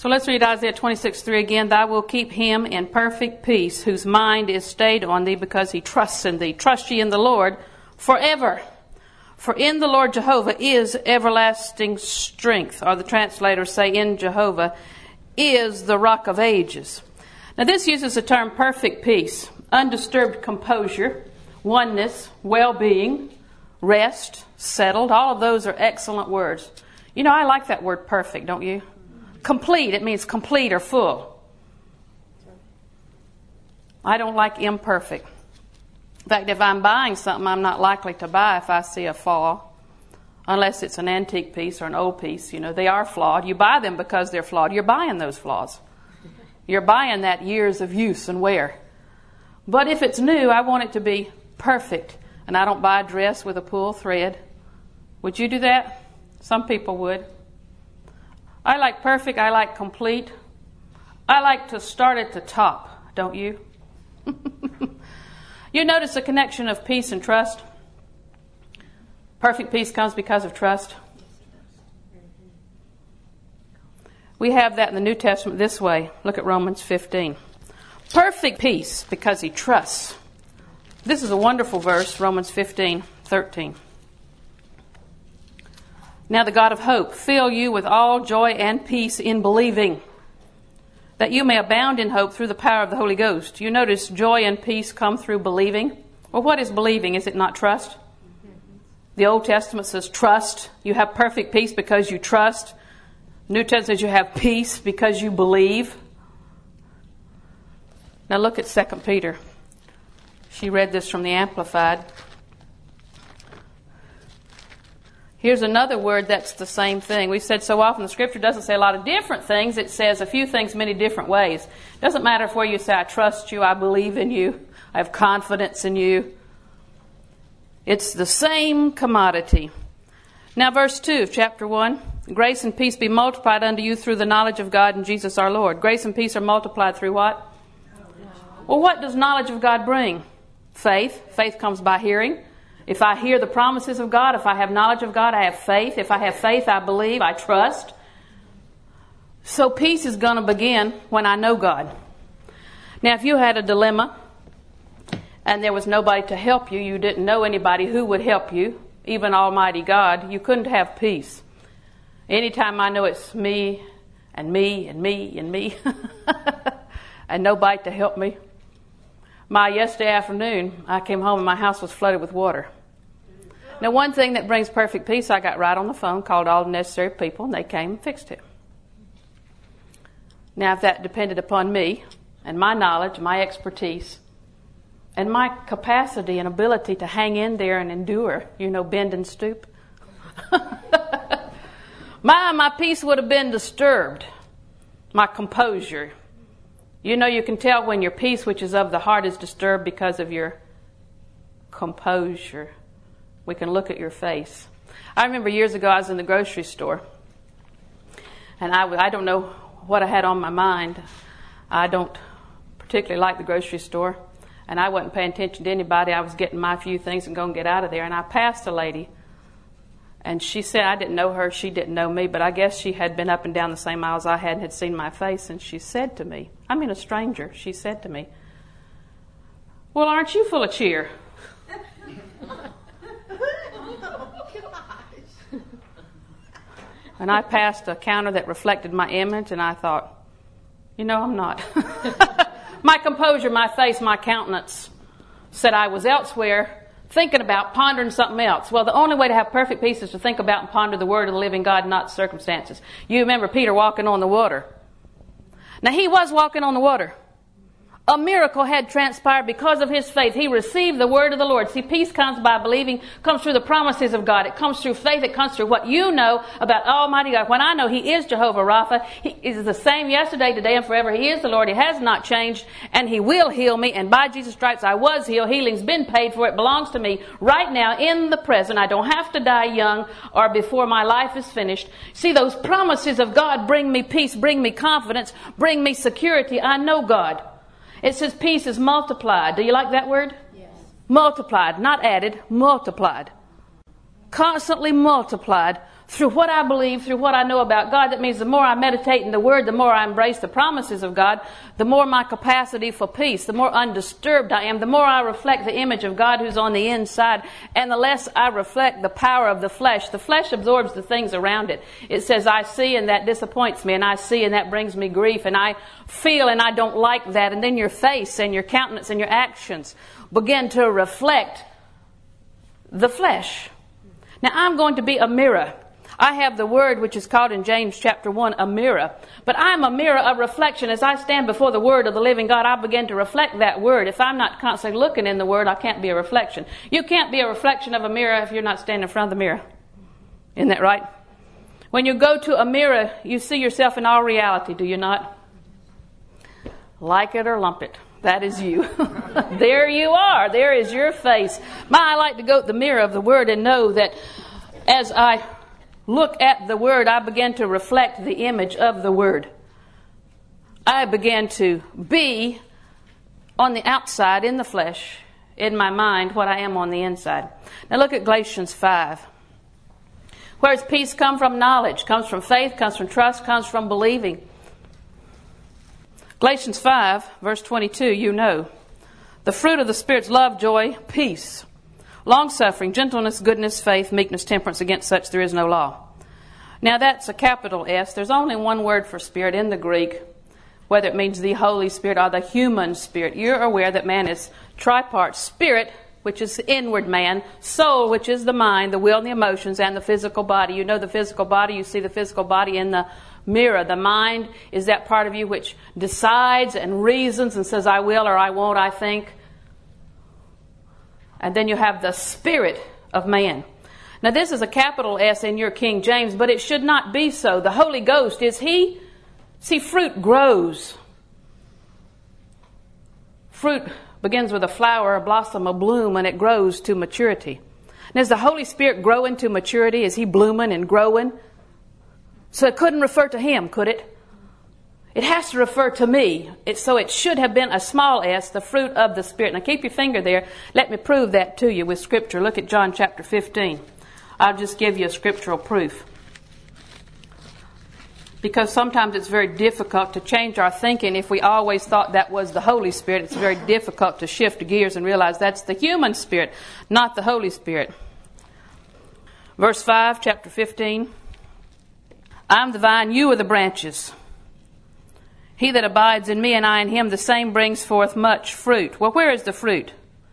So let's read Isaiah 26:3 again. Thou wilt keep him in perfect peace, whose mind is stayed on thee, because he trusts in thee. Trust ye in the Lord forever. For in the Lord Jehovah is everlasting strength. Or the translators say, in Jehovah is the rock of ages. Now this uses the term perfect peace, undisturbed composure, oneness, well-being, rest, settled. All of those are excellent words. You know, I like that word perfect, don't you? Complete, it means complete or full. I don't like imperfect. In fact, if I'm buying something, I'm not likely to buy if I see a flaw, unless it's an antique piece or an old piece. You know, they are flawed. You buy them because they're flawed. You're buying those flaws. You're buying that years of use and wear. But if it's new, I want it to be perfect. And I don't buy a dress with a pull thread. Would you do that? Some people would. I like perfect. I like complete. I like to start at the top, don't you? You notice the connection of peace and trust? Perfect peace comes because of trust. We have that in the New Testament this way. Look at Romans 15. Perfect peace because he trusts. This is a wonderful verse, Romans 15:13. Now the God of hope fill you with all joy and peace in believing, that you may abound in hope through the power of the Holy Ghost. You notice joy and peace come through believing. Well, what is believing? Is it not trust? The Old Testament says trust. You have perfect peace because you trust. New Testament says you have peace because you believe. Now look at 2 Peter. She read this from the Amplified. Here's another word that's the same thing. We've said so often the Scripture doesn't say a lot of different things. It says a few things many different ways. It doesn't matter if where you say, I trust you, I believe in you, I have confidence in you. It's the same commodity. Now verse 2 of chapter 1. Grace and peace be multiplied unto you through the knowledge of God and Jesus our Lord. Grace and peace are multiplied through what? Well, what does knowledge of God bring? Faith. Faith comes by hearing. If I hear the promises of God, if I have knowledge of God, I have faith. If I have faith, I believe, I trust. So peace is going to begin when I know God. Now, if you had a dilemma and there was nobody to help you, you didn't know anybody who would help you, even Almighty God, you couldn't have peace. Anytime I know it's me and me and me and me and nobody to help me. Yesterday afternoon, I came home and my house was flooded with water. Now, one thing that brings perfect peace, I got right on the phone, called all the necessary people, and they came and fixed it. Now, if that depended upon me and my knowledge, my expertise, and my capacity and ability to hang in there and endure, bend and stoop, my peace would have been disturbed. My composure. You can tell when your peace, which is of the heart, is disturbed because of your composure. We can look at your face. I remember years ago I was in the grocery store. And I don't know what I had on my mind. I don't particularly like the grocery store. And I wasn't paying attention to anybody. I was getting my few things and going to get out of there. And I passed a lady. And she said, I didn't know her, she didn't know me, but I guess she had been up and down the same aisles I had and had seen my face. And she said to me, a stranger, she said to me, well, aren't you full of cheer? And I passed a counter that reflected my image, and I thought, I'm not. My composure, my face, my countenance said I was elsewhere, thinking about, pondering something else. Well, the only way to have perfect peace is to think about and ponder the Word of the living God, not circumstances. You remember Peter walking on the water. Now, he was walking on the water. A miracle had transpired because of his faith. He received the word of the Lord. See, peace comes by believing, comes through the promises of God. It comes through faith. It comes through what you know about Almighty God. When I know He is Jehovah Rapha, He is the same yesterday, today, and forever. He is the Lord. He has not changed, and He will heal me. And by Jesus' stripes I was healed. Healing's been paid for. It belongs to me right now in the present. I don't have to die young or before my life is finished. See, those promises of God bring me peace, bring me confidence, bring me security. I know God. It says peace is multiplied. Do you like that word? Yes. Multiplied, not added, multiplied. Constantly multiplied through what I believe, through what I know about God. That means the more I meditate in the Word, the more I embrace the promises of God, the more my capacity for peace, the more undisturbed I am, the more I reflect the image of God who's on the inside, and the less I reflect the power of the flesh. The flesh absorbs the things around it. It says, I see and that disappoints me, and I see and that brings me grief, and I feel and I don't like that. And then your face and your countenance and your actions begin to reflect the flesh. Now I'm going to be a mirror. I have the word which is called in James chapter 1 a mirror. But I'm a mirror of reflection. As I stand before the word of the living God, I begin to reflect that word. If I'm not constantly looking in the word, I can't be a reflection. You can't be a reflection of a mirror if you're not standing in front of the mirror. Isn't that right? When you go to a mirror, you see yourself in all reality, do you not? Like it or lump it. That is you. There you are. There is your face. I like to go to the mirror of the Word and know that as I look at the Word, I begin to reflect the image of the Word. I begin to be on the outside, in the flesh, in my mind, what I am on the inside. Now look at Galatians 5. Where does peace come from? Knowledge. Comes from faith, comes from trust, comes from believing. Galatians 5, verse 22, you know. The fruit of the Spirit's love, joy, peace, long-suffering, gentleness, goodness, faith, meekness, temperance. Against such there is no law. Now that's a capital S. There's only one word for Spirit in the Greek, whether it means the Holy Spirit or the human spirit. You're aware that man is tripart. Spirit, which is the inward man, soul, which is the mind, the will and the emotions, and the physical body. You know the physical body. You see the physical body in the mirror. The mind is that part of you which decides and reasons and says, I will or I won't, I think. And then you have the spirit of man. Now this is a capital S in your King James, but it should not be so. The Holy Ghost is He. See, fruit grows. Fruit begins with a flower, a blossom, a bloom, and it grows to maturity. And as the Holy Spirit growing to maturity, is He blooming and growing? So it couldn't refer to Him, could it? It has to refer to me. So it should have been a small s, the fruit of the Spirit. Now keep your finger there. Let me prove that to you with Scripture. Look at John chapter 15. I'll just give you a scriptural proof. Because sometimes it's very difficult to change our thinking. If we always thought that was the Holy Spirit, it's very difficult to shift gears and realize that's the human spirit, not the Holy Spirit. Verse 5, chapter 15. I'm the vine, you are the branches. He that abides in me and I in him, the same brings forth much fruit. Well, where is the fruit?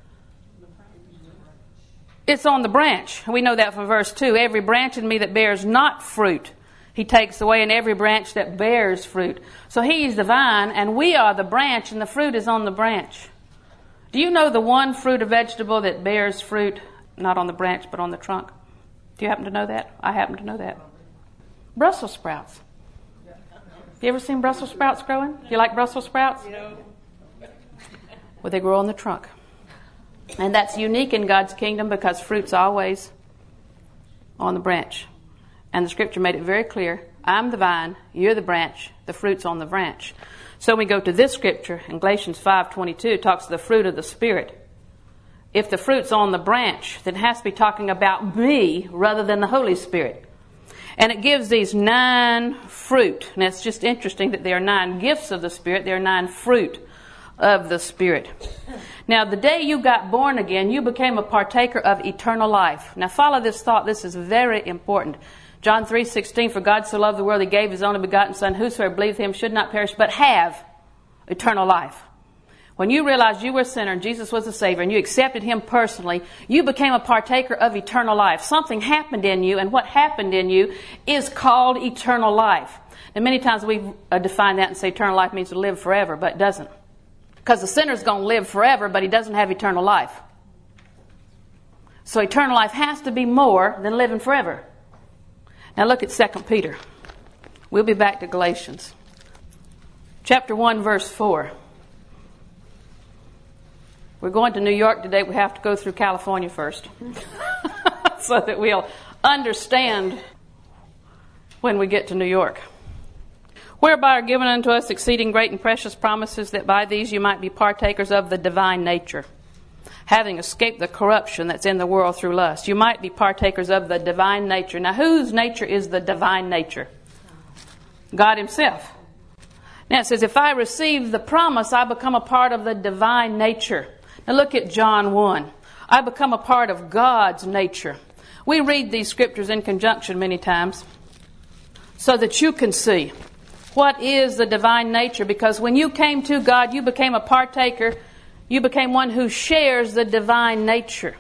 It's on the branch. We know that from verse 2. Every branch in me that bears not fruit, He takes away, and every branch that bears fruit. So He's the vine, and we are the branch, and the fruit is on the branch. Do you know the one fruit or vegetable that bears fruit, not on the branch, but on the trunk? Do you happen to know that? I happen to know that. Brussels sprouts. You ever seen Brussels sprouts growing? You like Brussels sprouts? Well, they grow on the trunk. And that's unique in God's kingdom because fruit's always on the branch. And the Scripture made it very clear. I'm the vine, you're the branch, the fruit's on the branch. So we go to this Scripture in Galatians 5:22, it talks of the fruit of the Spirit. If the fruit's on the branch, then it has to be talking about me rather than the Holy Spirit. And it gives these 9 fruit. And it's just interesting that there are 9 gifts of the Spirit. There are 9 fruit of the Spirit. Now, the day you got born again, you became a partaker of eternal life. Now, follow this thought. This is very important. John 3:16, for God so loved the world, He gave His only begotten Son, whosoever believeth Him should not perish, but have eternal life. When you realized you were a sinner and Jesus was the Savior and you accepted Him personally, you became a partaker of eternal life. Something happened in you, and what happened in you is called eternal life. And many times we define that and say eternal life means to live forever, but it doesn't. Because the sinner's going to live forever, but he doesn't have eternal life. So eternal life has to be more than living forever. Now look at 2 Peter. We'll be back to Galatians. Chapter 1, verse 4. We're going to New York today. We have to go through California first. So that we'll understand when we get to New York. Whereby are given unto us exceeding great and precious promises, that by these you might be partakers of the divine nature, having escaped the corruption that's in the world through lust. You might be partakers of the divine nature. Now, whose nature is the divine nature? God himself. Now it says, if I receive the promise, I become a part of the divine nature. Now look at John 1. I become a part of God's nature. We read these scriptures in conjunction many times so that you can see what is the divine nature. Because when you came to God, you became a partaker. You became one who shares the divine nature.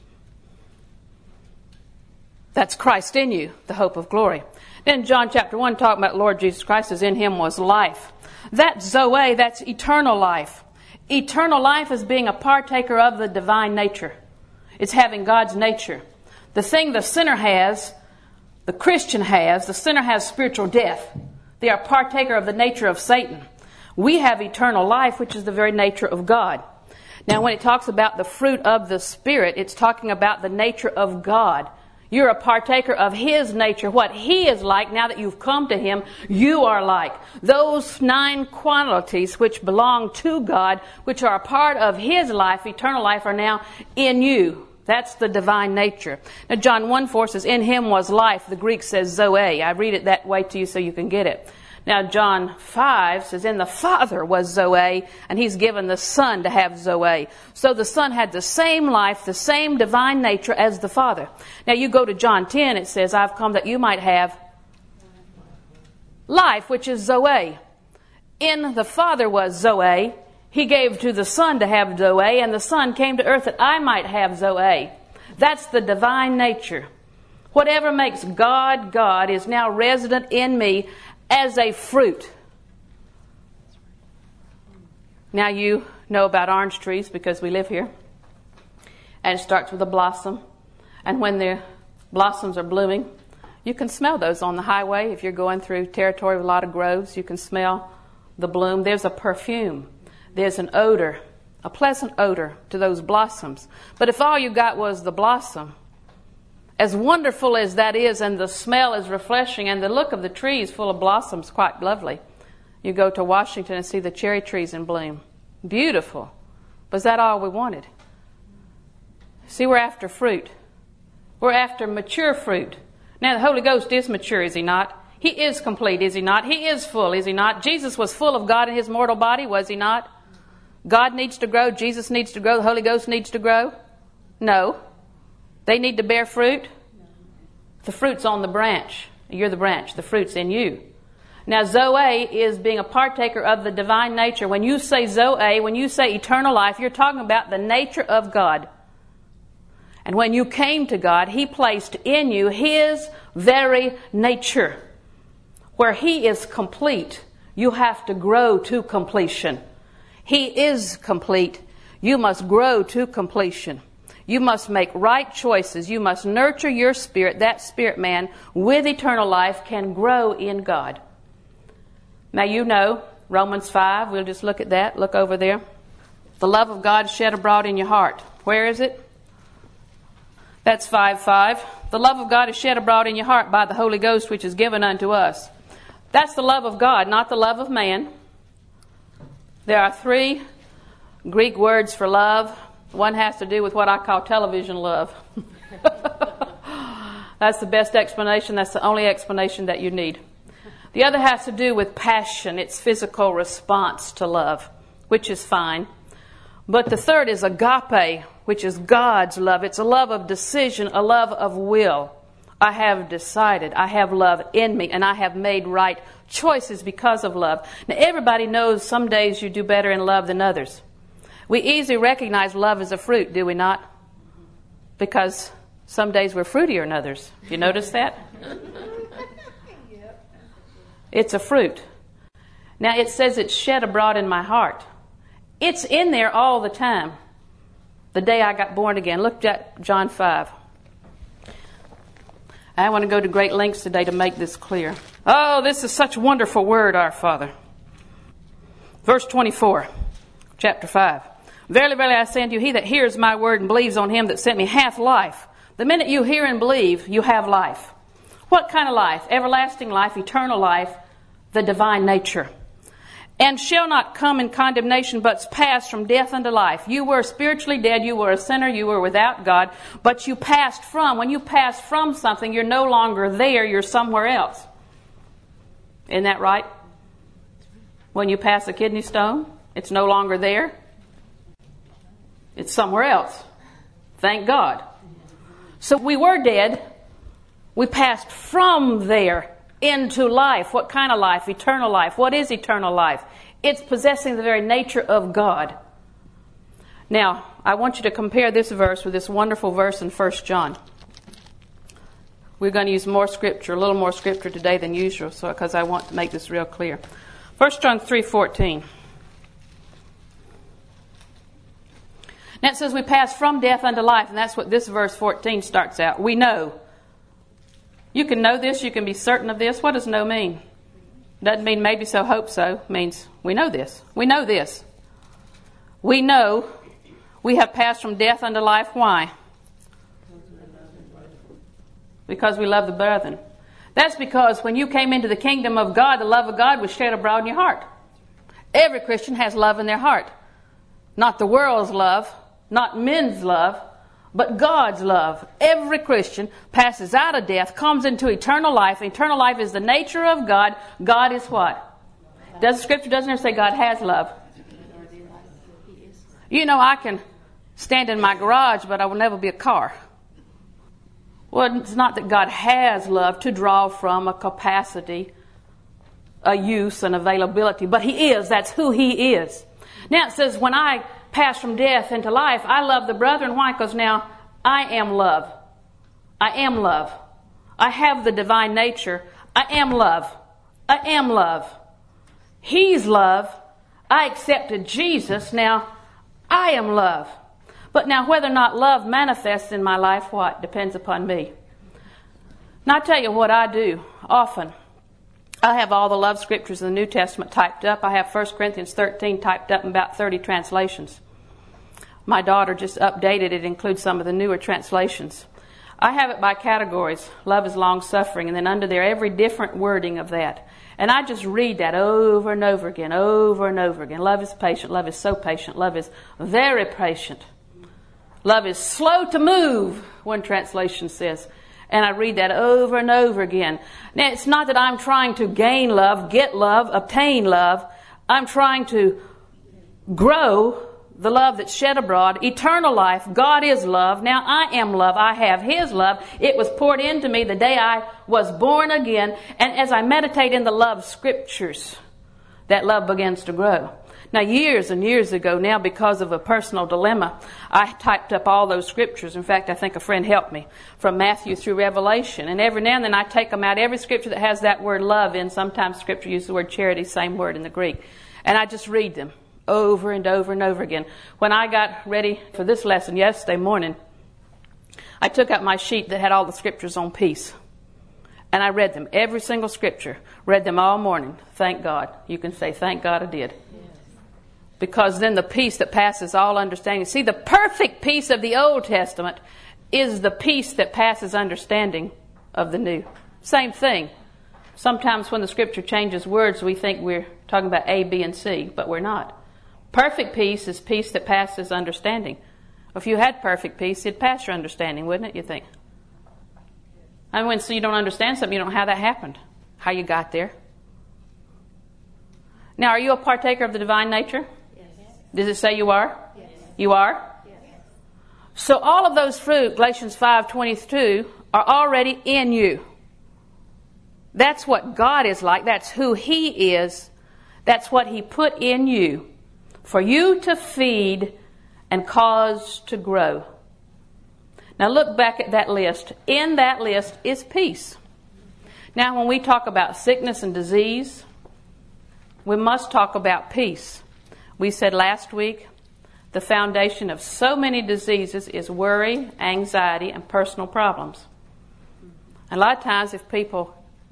That's Christ in you, the hope of glory. Then John chapter 1 talking about Lord Jesus Christ, as in him was life. That's Zoe, that's eternal life. Eternal life is being a partaker of the divine nature. It's having God's nature. The thing the sinner has, the Christian has, the sinner has spiritual death. They are partaker of the nature of Satan. We have eternal life, which is the very nature of God. Now, when it talks about the fruit of the Spirit, it's talking about the nature of God. You're a partaker of his nature. What he is like, now that you've come to him, you are like. Those 9 qualities which belong to God, which are a part of his life, eternal life, are now in you. That's the divine nature. Now, John 1:4 says, in him was life. The Greek says Zoe. I read it that way to you so you can get it. Now, John 5 says, in the Father was Zoe, and he's given the Son to have Zoe. So the Son had the same life, the same divine nature as the Father. Now, you go to John 10, it says, I've come that you might have life, which is Zoe. In the Father was Zoe. He gave to the Son to have Zoe, and the Son came to earth that I might have Zoe. That's the divine nature. Whatever makes God God is now resident in me as a fruit. Now you know about orange trees because we live here. And it starts with a blossom. And when the blossoms are blooming, you can smell those on the highway. If you're going through territory with a lot of groves, you can smell the bloom. There's a perfume. There's an odor, a pleasant odor to those blossoms. But if all you got was the blossom, as wonderful as that is, and the smell is refreshing, and the look of the trees full of blossoms quite lovely. You go to Washington and see the cherry trees in bloom. Beautiful. But is that all we wanted? See, we're after fruit. We're after mature fruit. Now, the Holy Ghost is mature, is he not? He is complete, is he not? He is full, is he not? Jesus was full of God in his mortal body, was he not? God needs to grow. Jesus needs to grow. The Holy Ghost needs to grow. No. They need to bear fruit. The fruit's on the branch. You're the branch. The fruit's in you. Now, Zoe is being a partaker of the divine nature. When you say Zoe, when you say eternal life, you're talking about the nature of God. And when you came to God, he placed in you his very nature. Where he is complete, you have to grow to completion. He is complete. You must grow to completion. You must make right choices. You must nurture your spirit. That spirit man with eternal life can grow in God. Now you know, Romans 5, we'll just look at that. Look over there. The love of God shed abroad in your heart. Where is it? That's 5:5. The love of God is shed abroad in your heart by the Holy Ghost which is given unto us. That's the love of God, not the love of man. There are 3 Greek words for love. One has to do with what I call television love. That's the best explanation. That's the only explanation that you need. The other has to do with passion. It's physical response to love, which is fine. But the third is agape, which is God's love. It's a love of decision, a love of will. I have decided. I have love in me, and I have made right choices because of love. Now, everybody knows some days you do better in love than others. We easily recognize love as a fruit, do we not? Because some days we're fruitier than others. You notice that? It's a fruit. Now, it says it's shed abroad in my heart. It's in there all the time. The day I got born again. Look at John 5. I want to go to great lengths today to make this clear. Oh, this is such a wonderful word, our Father. Verse 24, chapter 5. Verily, verily, I say unto you, he that hears my word and believes on him that sent me hath life. The minute you hear and believe, you have life. What kind of life? Everlasting life, eternal life, the divine nature. and shall not come in condemnation, but passed from death unto life. You were spiritually dead, you were a sinner, you were without God, but you passed from. When you pass from something, you're no longer there, you're somewhere else. Isn't that right? When you pass a kidney stone, it's no longer there. It's somewhere else. Thank God. So we were dead. We passed from there into life. What kind of life? Eternal life. What is eternal life? It's possessing the very nature of God. Now, I want you to compare this verse with this wonderful verse in 1 John. We're going to use more scripture, a little more scripture today than usual, because I want to make this real clear. 1 John 3:14. Now it says we pass from death unto life, and that's what this verse 14 starts out. We know. You can know this, you can be certain of this. What does know mean? Doesn't mean maybe so, hope so. It means we know this. We know this. We know we have passed from death unto life. Why? Because we love the brethren. That's because when you came into the kingdom of God, the love of God was shed abroad in your heart. Every Christian has love in their heart. Not the world's love, not men's love, but God's love. Every Christian passes out of death, comes into eternal life. Eternal life is the nature of God. God is what? Does the scripture doesn't it say God has love? You know, I can stand in my garage, but I will never be a car. Well, it's not that God has love to draw from, a capacity, a use, an availability, but He is. That's who He is. Now it says, when I pass from death into life, I love the brethren. Why? Because now I am love. I am love. I have the divine nature. I am love. I am love. He's love. I accepted Jesus. Now I am love. But now whether or not love manifests in my life, what? Depends upon me. Now I tell you what I do often. I have all the love scriptures in the New Testament typed up. I have 1 Corinthians 13 typed up in about 30 translations. My daughter just updated it, includes some of the newer translations. I have it by categories. Love is long-suffering, and then under there every different wording of that. And I just read that over and over again, over and over again. Love is patient. Love is so patient. Love is very patient. Love is slow to move, one translation says. And I read that over and over again. Now, it's not that I'm trying to gain love, get love, obtain love. I'm trying to grow the love that's shed abroad, eternal life. God is love. Now I am love. I have His love. It was poured into me the day I was born again. And as I meditate in the love scriptures, that love begins to grow. Now, years and years ago now, because of a personal dilemma, I typed up all those scriptures. In fact, I think a friend helped me from Matthew through Revelation. And every now and then I take them out. Every scripture that has that word love in, sometimes scripture uses the word charity, same word in the Greek. And I just read them over and over and over again. When I got ready for this lesson yesterday morning, I took out my sheet that had all the scriptures on peace. And I read them, every single scripture. Read them all morning. Thank God. You can say, thank God I did. Because then the peace that passes all understanding. See, the perfect peace of the Old Testament is the peace that passes understanding of the New. Same thing. Sometimes when the scripture changes words, we think we're talking about A, B, and C, but we're not. Perfect peace is peace that passes understanding. If you had perfect peace, it'd pass your understanding, wouldn't it, you think? And when so you don't understand something, you don't know how that happened, how you got there. Now, are you a partaker of the divine nature? Does it say you are? Yes. You are? Yes. So all of those fruit, Galatians 5:22, are already in you. That's what God is like. That's who He is. That's what He put in you for you to feed and cause to grow. Now look back at that list. In that list is peace. Now when we talk about sickness and disease, we must talk about peace. We said last week, the foundation of so many diseases is worry, anxiety, and personal problems. A lot of times if people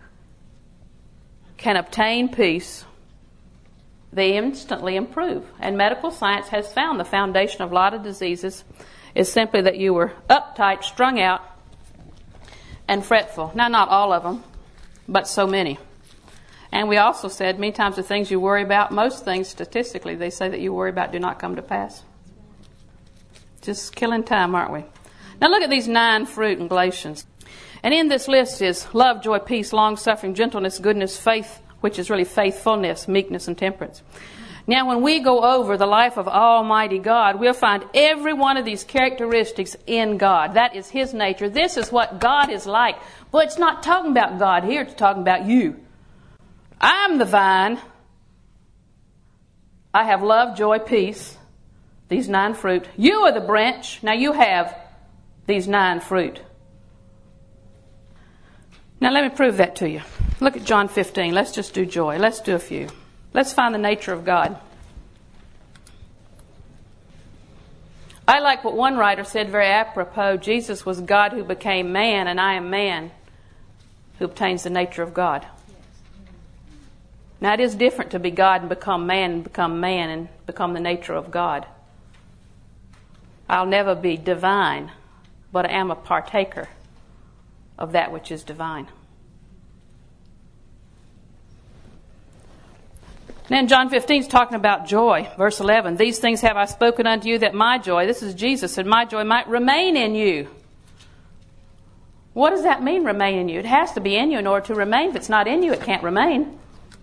can obtain peace, they instantly improve. And medical science has found the foundation of a lot of diseases is simply that you were uptight, strung out, and fretful. Now, not all of them, but so many. And we also said many times the things you worry about, most things statistically, they say that you worry about do not come to pass. Just killing time, aren't we? Now look at these 9 fruit in Galatians. And in this list is love, joy, peace, long-suffering, gentleness, goodness, faith, which is really faithfulness, meekness, and temperance. Now when we go over the life of Almighty God, we'll find every one of these characteristics in God. That is His nature. This is what God is like. But it's not talking about God here, it's talking about you. I'm the vine. I have love, joy, peace, these 9 fruit. You are the branch. Now you have these 9 fruit. Now let me prove that to you. Look at John 15. Let's just do joy. Let's do a few. Let's find the nature of God. I like what one writer said very apropos. Jesus was God who became man, and I am man who obtains the nature of God. Now it is different to be God and become man and become the nature of God. I'll never be divine, but I am a partaker of that which is divine. Then John 15 is talking about joy. Verse 11, these things have I spoken unto you that my joy, this is Jesus, said my joy might remain in you. What does that mean, remain in you? It has to be in you in order to remain. If it's not in you, it can't remain.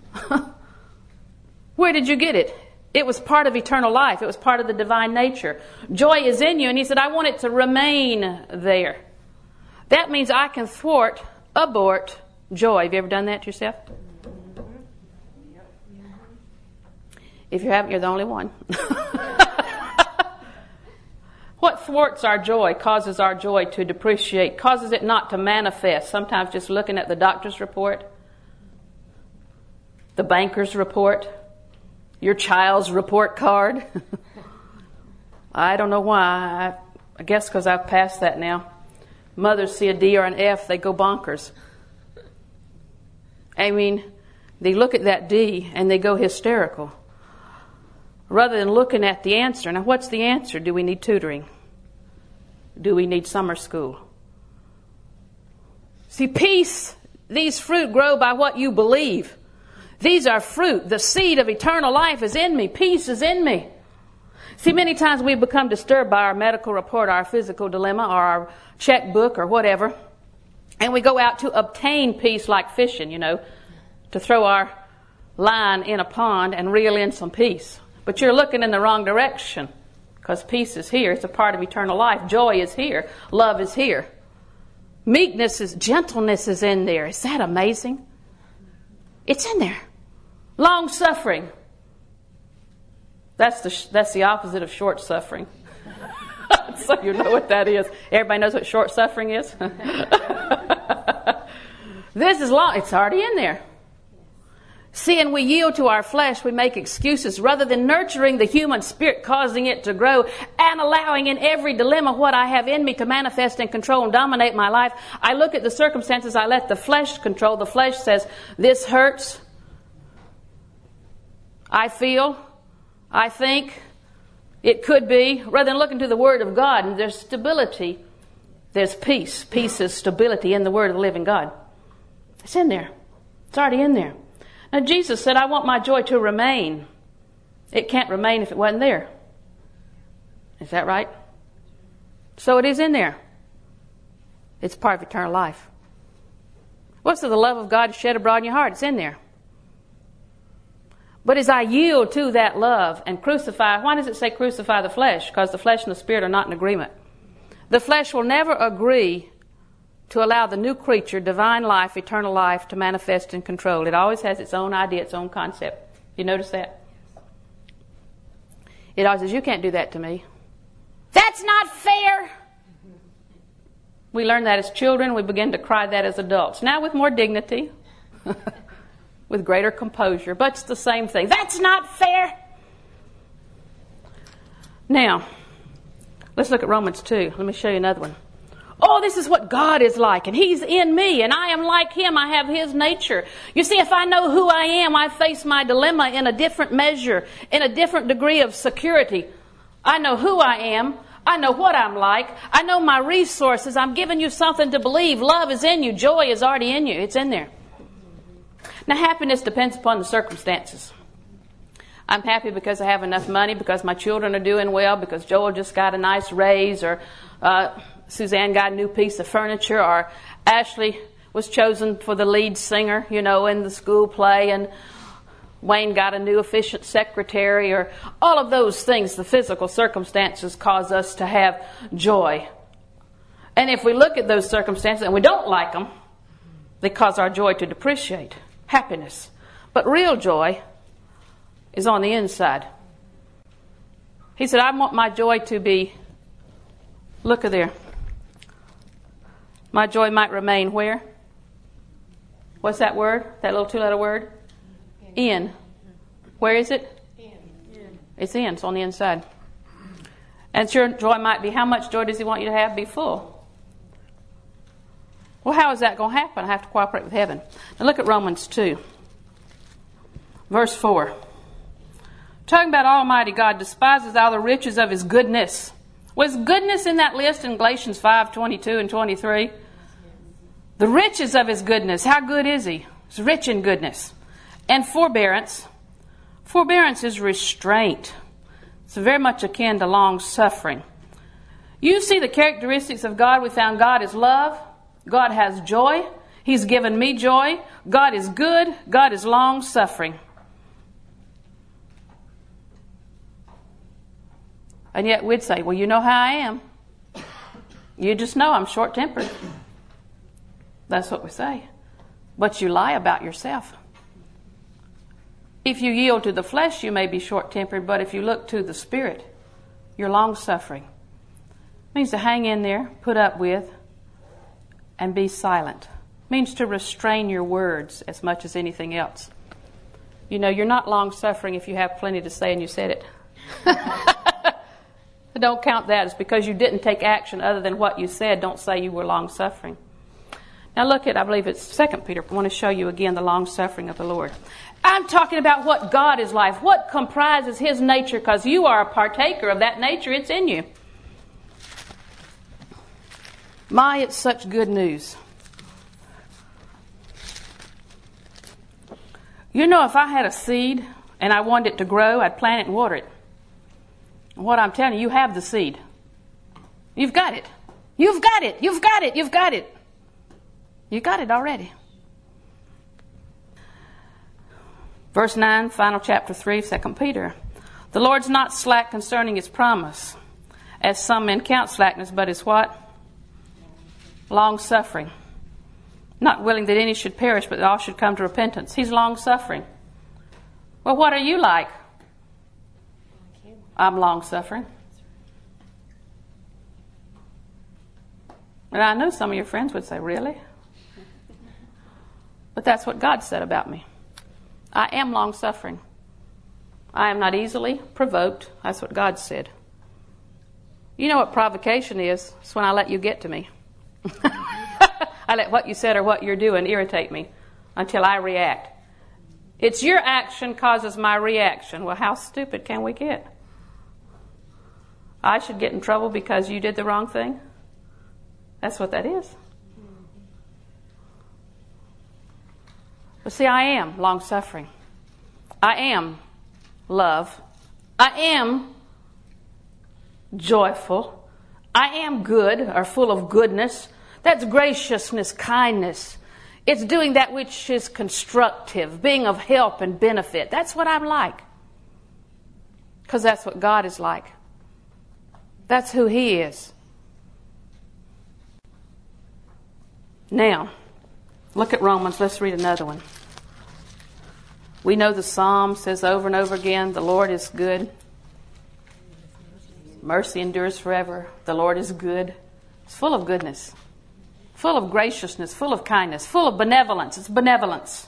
Where did you get it? It was part of eternal life. It was part of the divine nature. Joy is in you, and he said, I want it to remain there. That means I can abort joy. Have you ever done that to yourself? If you haven't, you're the only one. What thwarts our joy, causes our joy to depreciate, causes it not to manifest? Sometimes just looking at the doctor's report, the banker's report, your child's report card. I don't know why. I guess because I've passed that now. Mothers see a D or an F, they go bonkers. I mean, they look at that D and they go hysterical. Rather than looking at the answer. Now, what's the answer? Do we need tutoring? Do we need summer school? See, peace, these fruit grow by what you believe. These are fruit. The seed of eternal life is in me. Peace is in me. See, many times we become disturbed by our medical report, our physical dilemma, or our checkbook, or whatever. And we go out to obtain peace like fishing, to throw our line in a pond and reel in some peace. But you're looking in the wrong direction, because peace is here. It's a part of eternal life. Joy is here. Love is here. Gentleness is in there. Is that amazing? It's in there. Long suffering. That's the opposite of short suffering. So you know what that is. Everybody knows what short suffering is? This is long. It's already in there. Seeing we yield to our flesh, we make excuses rather than nurturing the human spirit, causing it to grow and allowing in every dilemma what I have in me to manifest and control and dominate my life. I look at the circumstances, I let the flesh control. The flesh says, this hurts. I feel. I think. It could be. Rather than looking to the Word of God, and there's stability, there's peace. Peace is stability in the Word of the living God. It's in there. It's already in there. Now, Jesus said, I want my joy to remain. It can't remain if it wasn't there. Is that right? So it is in there. It's part of eternal life. What's the love of God shed abroad in your heart? It's in there. But as I yield to that love and crucify, why does it say crucify the flesh? Because the flesh and the spirit are not in agreement. The flesh will never agree to allow the new creature, divine life, eternal life, to manifest and control. It always has its own idea, its own concept. You notice that? It always says, you can't do that to me. That's not fair. We learn that as children. We begin to cry that as adults. Now with more dignity, with greater composure, but it's the same thing. That's not fair. Now, let's look at Romans 2. Let me show you another one. Oh, this is what God is like, and He's in me, and I am like Him. I have His nature. You see, if I know who I am, I face my dilemma in a different measure, in a different degree of security. I know who I am. I know what I'm like. I know my resources. I'm giving you something to believe. Love is in you. Joy is already in you. It's in there. Now, happiness depends upon the circumstances. I'm happy because I have enough money, because my children are doing well, because Joel just got a nice raise, or Suzanne got a new piece of furniture, or Ashley was chosen for the lead singer, in the school play, and Wayne got a new efficient secretary, or all of those things. The physical circumstances cause us to have joy. And if we look at those circumstances and we don't like them, they cause our joy to depreciate. Happiness. But real joy is on the inside. He said, I want my joy to be, look at there. My joy might remain where? What's that word? That little 2-letter word? In. Where is it? In. It's in. It's on the inside. And your joy might be, how much joy does he want you to have? Be full. Well, how is that going to happen? I have to cooperate with heaven. Now look at Romans 2. Verse 4. Talking about Almighty God despises all the riches of His goodness. Was goodness in that list in Galatians 5:22 and 23? The riches of His goodness. How good is He? He's rich in goodness. And forbearance. Forbearance is restraint. It's very much akin to long suffering. You see the characteristics of God. We found God is love. God has joy. He's given me joy. God is good. God is long suffering. And yet we'd say, well, you know how I am. You just know I'm short-tempered. That's what we say. But you lie about yourself. If you yield to the flesh, you may be short-tempered, but if you look to the Spirit, you're long-suffering. It means to hang in there, put up with, and be silent. It means to restrain your words as much as anything else. You're not long-suffering if you have plenty to say and you said it. Don't count that as because you didn't take action other than what you said. Don't say you were long-suffering. Now look at, I believe it's 2 Peter. I want to show you again the long-suffering of the Lord. I'm talking about what God is like, what comprises His nature, because you are a partaker of that nature. It's in you. My, it's such good news. If I had a seed and I wanted it to grow, I'd plant it and water it. And what I'm telling you, you have the seed. You've got it. You've got it. You've got it. You've got it. You got it already. Verse 9, final chapter 3, 2 Peter. The Lord's not slack concerning His promise, as some men count slackness, but is what? Long-suffering. Not willing that any should perish, but that all should come to repentance. He's long-suffering. Well, what are you like? I'm long-suffering. And I know some of your friends would say, really? But that's what God said about me. I am long-suffering. I am not easily provoked. That's what God said. You know what provocation is? It's when I let you get to me. I let what you said or what you're doing irritate me until I react. It's your action causes my reaction. Well, how stupid can we get? I should get in trouble because you did the wrong thing? That's what that is. But see, I am long-suffering. I am love. I am joyful. I am good, or full of goodness. That's graciousness, kindness. It's doing that which is constructive, being of help and benefit. That's what I'm like. Because that's what God is like. That's who He is. Now, look at Romans. Let's read another one. We know the Psalm says over and over again, the Lord is good. Mercy endures forever. The Lord is good. It's full of goodness, full of graciousness, full of kindness, full of benevolence. It's benevolence.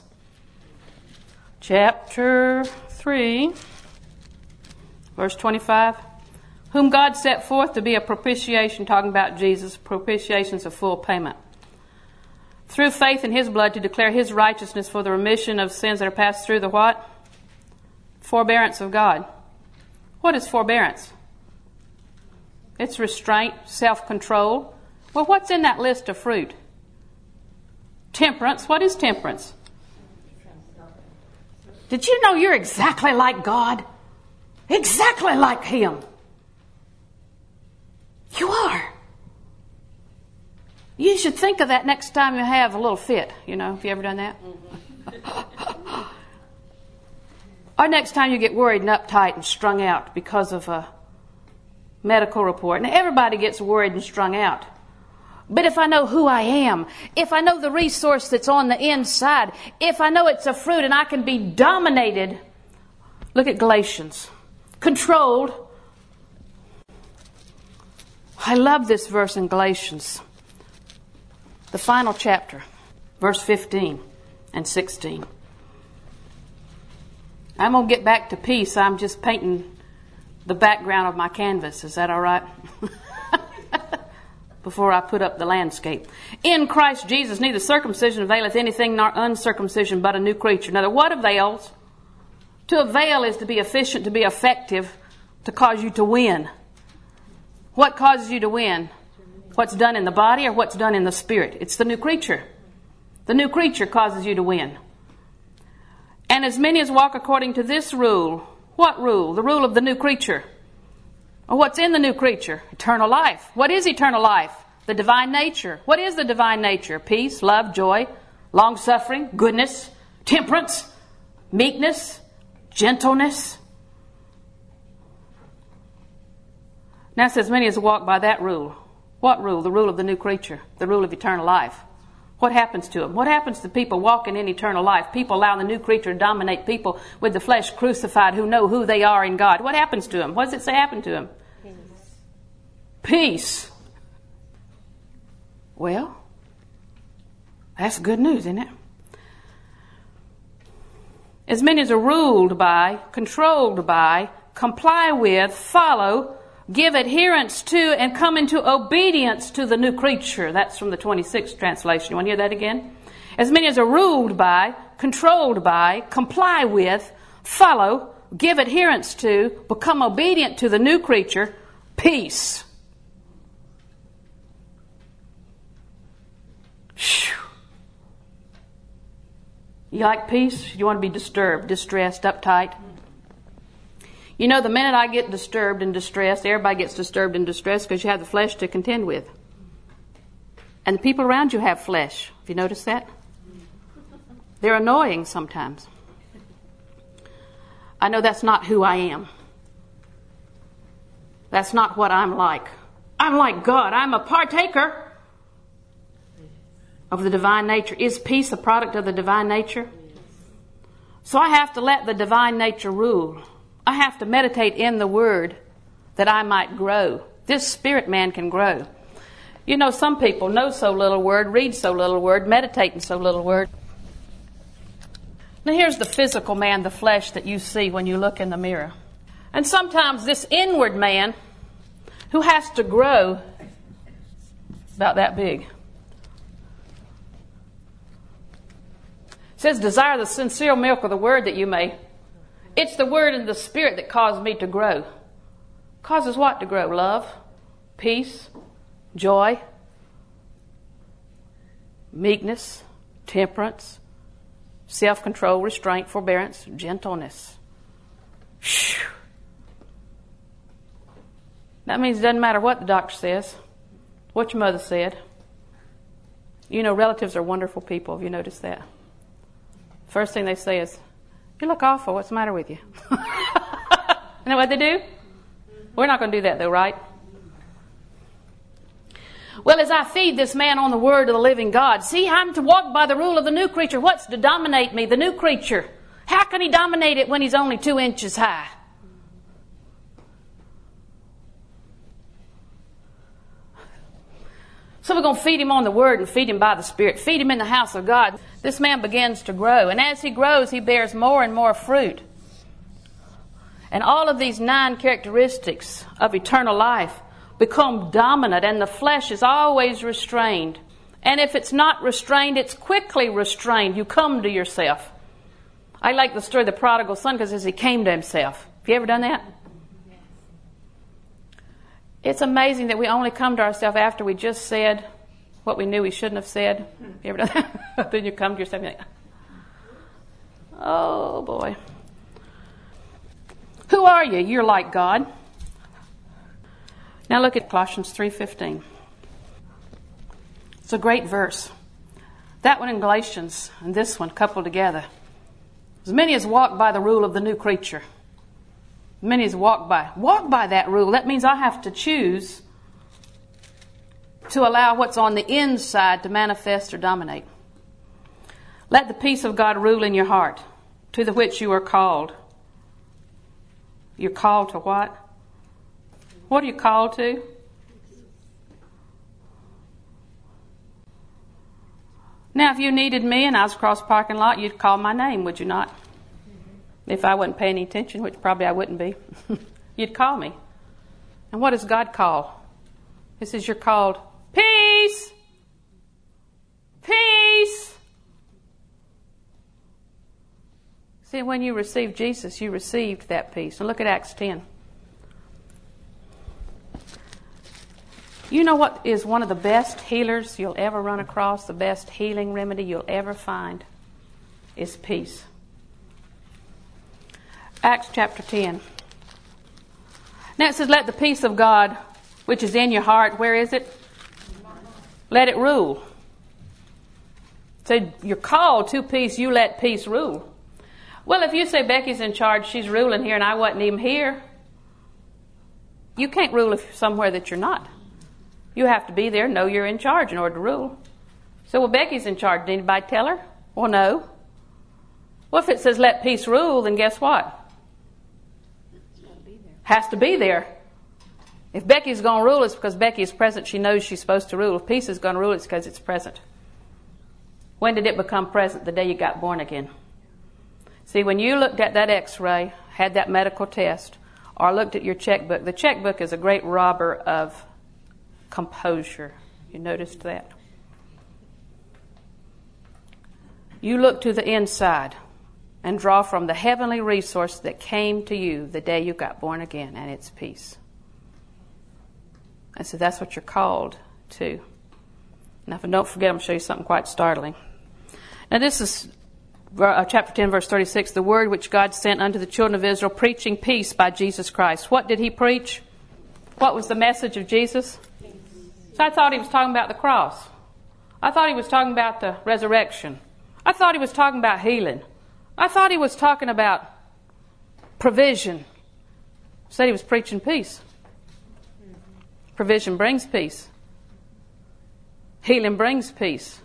Chapter 3, verse 25. Whom God set forth to be a propitiation, talking about Jesus. Propitiation's a full payment. Through faith in His blood to declare His righteousness for the remission of sins that are passed through the what? Forbearance of God. What is forbearance? It's restraint, self-control. Well, what's in that list of fruit? Temperance. What is temperance? Did you know you're exactly like God? Exactly like Him. You are. You should think of that next time you have a little fit. You know, have you ever done that? Or next time you get worried and uptight and strung out because of a medical report. Now, everybody gets worried and strung out. But if I know who I am, if I know the resource that's on the inside, if I know it's a fruit and I can be dominated, look at Galatians, controlled. I love this verse in Galatians, the final chapter, verse 15 and 16. I'm going to get back to peace. I'm just painting the background of my canvas. Is that all right? Before I put up the landscape. In Christ Jesus, neither circumcision availeth anything nor uncircumcision, but a new creature. Now, what avails? To avail is to be efficient, to be effective, to cause you to win. What causes you to win? What's done in the body or what's done in the spirit? It's the new creature. The new creature causes you to win. And as many as walk according to this rule. What rule? The rule of the new creature. Or what's in the new creature? Eternal life. What is eternal life? The divine nature. What is the divine nature? Peace, love, joy, long-suffering, goodness, temperance, meekness, gentleness. Now it says many as walk by that rule. What rule? The rule of the new creature. The rule of eternal life. What happens to them? What happens to people walking in eternal life? People allow the new creature to dominate people with the flesh crucified who know who they are in God. What happens to them? What does it say happened to them? Peace. Well, that's good news, isn't it? As many as are ruled by, controlled by, comply with, follow, give adherence to, and come into obedience to the new creature. That's from the 26th translation. You want to hear that again? As many as are ruled by, controlled by, comply with, follow, give adherence to, become obedient to the new creature, peace. Whew. You like peace? You want to be disturbed, distressed, uptight? You know, the minute I get disturbed and distressed, everybody gets disturbed and distressed because you have the flesh to contend with. And the people around you have flesh. Have you noticed that? They're annoying sometimes. I know that's not who I am. That's not what I'm like. I'm like God. I'm a partaker of the divine nature. Is peace a product of the divine nature? So I have to let the divine nature rule. I have to meditate in the Word that I might grow. This spirit man can grow. You know, some people know so little Word, read so little Word, meditate in so little Word. Now here's the physical man, the flesh that you see when you look in the mirror. And sometimes this inward man who has to grow about that big. It says, desire the sincere milk of the Word that you may. It's the Word and the Spirit that cause me to grow. Causes what to grow? Love, peace, joy, meekness, temperance, self-control, restraint, forbearance, gentleness. Whew. That means it doesn't matter what the doctor says, what your mother said. You know, relatives are wonderful people. Have you noticed that? First thing they say is, you look awful. What's the matter with you? You know what they do? We're not going to do that though, right? Well, as I feed this man on the Word of the living God, see, I'm to walk by the rule of the new creature. What's to dominate me? The new creature. How can he dominate it when he's only 2 inches high? So we're going to feed him on the Word and feed him by the Spirit. Feed him in the house of God. This man begins to grow. And as he grows, he bears more and more fruit. And all of these 9 characteristics of eternal life become dominant. And the flesh is always restrained. And if it's not restrained, it's quickly restrained. You come to yourself. I like the story of the prodigal son because as he came to himself. Have you ever done that? It's amazing that we only come to ourselves after we just said what we knew we shouldn't have said. You ever done that? Then you come to yourself and you're like, Oh, boy. Who are you? You're like God. Now look at Colossians 3:15. It's a great verse. That one in Galatians and this one coupled together. As many as walk by the rule of the new creature. Many as walk by that rule. That means I have to choose to allow what's on the inside to manifest or dominate. Let the peace of God rule in your heart, to the which you are called. You're called to what? What are you called to? Now, if you needed me and I was across the parking lot, you'd call my name, would you not? If I wasn't paying any attention, which probably I wouldn't be. You'd call me. And what does God call? He says you're called peace. Peace. See, when you received Jesus, you received that peace. And look at Acts 10. You know what is one of the best healers you'll ever run across, the best healing remedy you'll ever find is peace. Acts chapter 10. Now it says, let the peace of God, which is in your heart, where is it? Let it rule. So you're called to peace, you let peace rule. Well, if you say Becky's in charge, she's ruling here, and I wasn't even here, you can't rule somewhere that you're not. You have to be there, know you're in charge in order to rule. So, well, Becky's in charge. Did anybody tell her? Well, no. Well, if it says let peace rule, then guess what? Has to be there. If Becky's going to rule, it's because Becky is present. She knows she's supposed to rule. If peace is going to rule, it's because it's present. When did it become present? The day you got born again. See, when you looked at that x-ray, had that medical test, or looked at your checkbook, the checkbook is a great robber of composure. You noticed that? You look to the inside and draw from the heavenly resource that came to you the day you got born again, and it's peace. And so that's what you're called to. Now, don't forget, I'm going to show you something quite startling. Now, this is chapter 10, verse 36, the word which God sent unto the children of Israel, preaching peace by Jesus Christ. What did he preach? What was the message of Jesus? So I thought he was talking about the cross. I thought he was talking about the resurrection. I thought he was talking about healing. I thought he was talking about provision. Said he was preaching peace. Provision brings peace. Healing brings peace.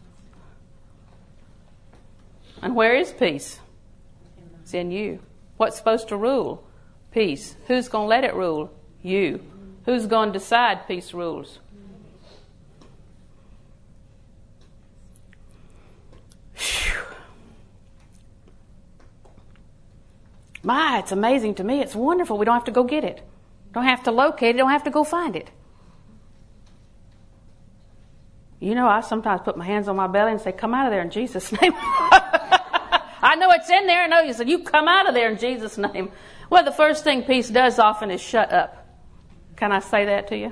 And where is peace? It's in you. What's supposed to rule? Peace. Who's going to let it rule? You. Who's going to decide peace rules? My, it's amazing to me. It's wonderful. We don't have to go get it. Don't have to locate it. Don't have to go find it. You know, I sometimes put my hands on my belly and say, come out of there in Jesus' name. I know it's in there. I know you said, you come out of there in Jesus' name. Well, the first thing peace does often is shut up. Can I say that to you?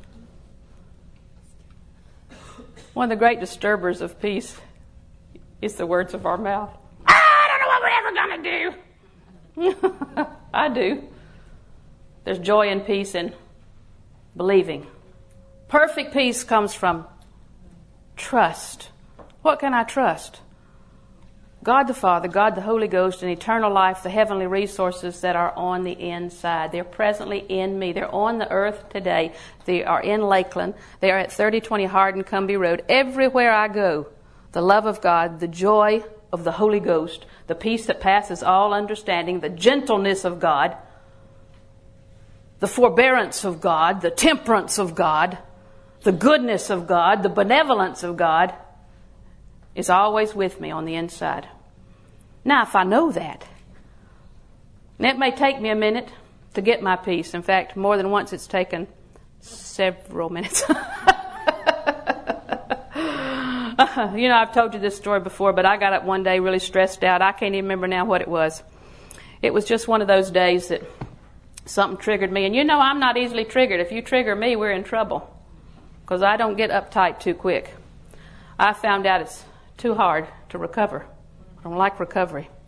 One of the great disturbers of peace is the words of our mouth. I don't know what we're ever going to do. I do. There's joy and peace in believing. Perfect peace comes from trust. What can I trust? God the Father, God the Holy Ghost, and eternal life, the heavenly resources that are on the inside. They're presently in me. They're on the earth today. They are in Lakeland. They are at 3020 Hardin Cumbie Road. Everywhere I go, the love of God, the joy of the Holy Ghost, the peace that passes all understanding, the gentleness of God, the forbearance of God, the temperance of God, the goodness of God, the benevolence of God is always with me on the inside. Now, if I know that, and it may take me a minute to get my peace. In fact, more than once it's taken several minutes. You know, I've told you this story before, but I got up one day really stressed out. I can't even remember now what it was. It was just one of those days that something triggered me. And you know, I'm not easily triggered. If you trigger me, we're in trouble, because I don't get uptight too quick. I found out it's too hard to recover. I don't like recovery.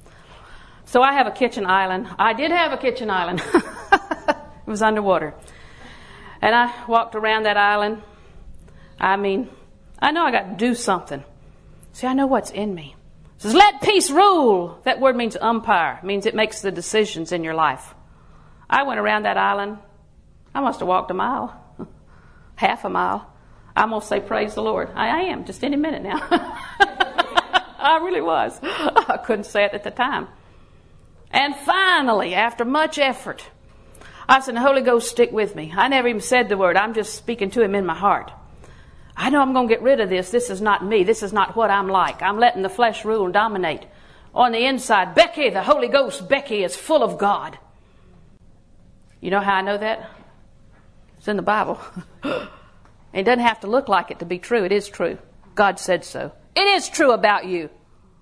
So I have a kitchen island. I did have a kitchen island. It was underwater. And I walked around that island. I mean, I know I got to do something. See, I know what's in me. It says, let peace rule. That word means umpire. It means it makes the decisions in your life. I went around that island. I must have walked a mile. Half a mile. I'm going to say praise the Lord. I am, just any minute now. I really was. I couldn't say it at the time. And finally, after much effort, I said, the Holy Ghost, stick with me. I never even said the word. I'm just speaking to him in my heart. I know I'm going to get rid of this. This is not me. This is not what I'm like. I'm letting the flesh rule and dominate. On the inside, Becky, the Holy Ghost, Becky, is full of God. You know how I know that? It's in the Bible. It doesn't have to look like it to be true. It is true. God said so. It is true about you.